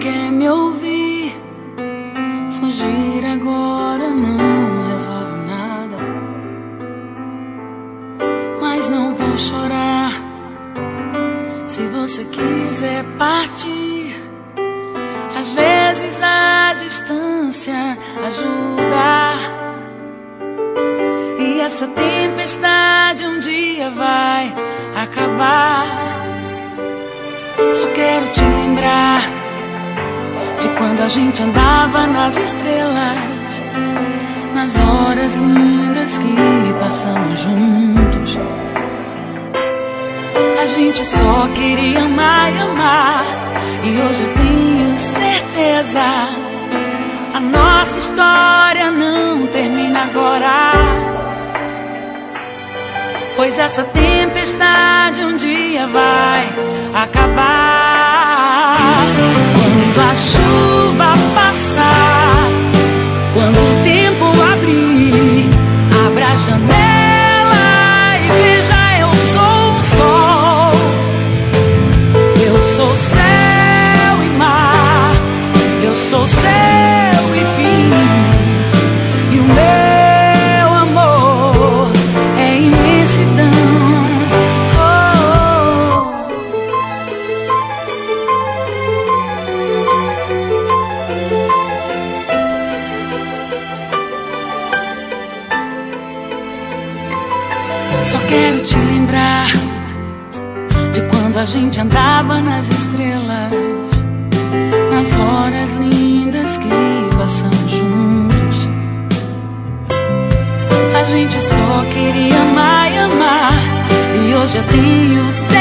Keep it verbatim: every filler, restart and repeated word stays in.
quer me ouvir. Fugir agora não resolve nada, mas não vou chorar. Se você quiser partir, às vezes a distância ajuda, e essa tempestade um dia vai acabar. Só quero te lembrar de quando a gente andava nas estrelas, nas horas lindas que passamos juntos. A gente só queria amar e amar, e hoje eu tenho certeza, a nossa história não termina agora, pois essa tempestade um dia vai acabar. Quando a chuva passar, quando o tempo abrir, abra a janela e veja, eu sou o sol, eu sou céu e mar, eu sou céu e fim, e o meu amor é imensidão. Só quero te lembrar de quando a gente andava nas estrelas, nas horas lindas que passamos juntos. A gente só queria amar e amar, e hoje eu tenho certeza,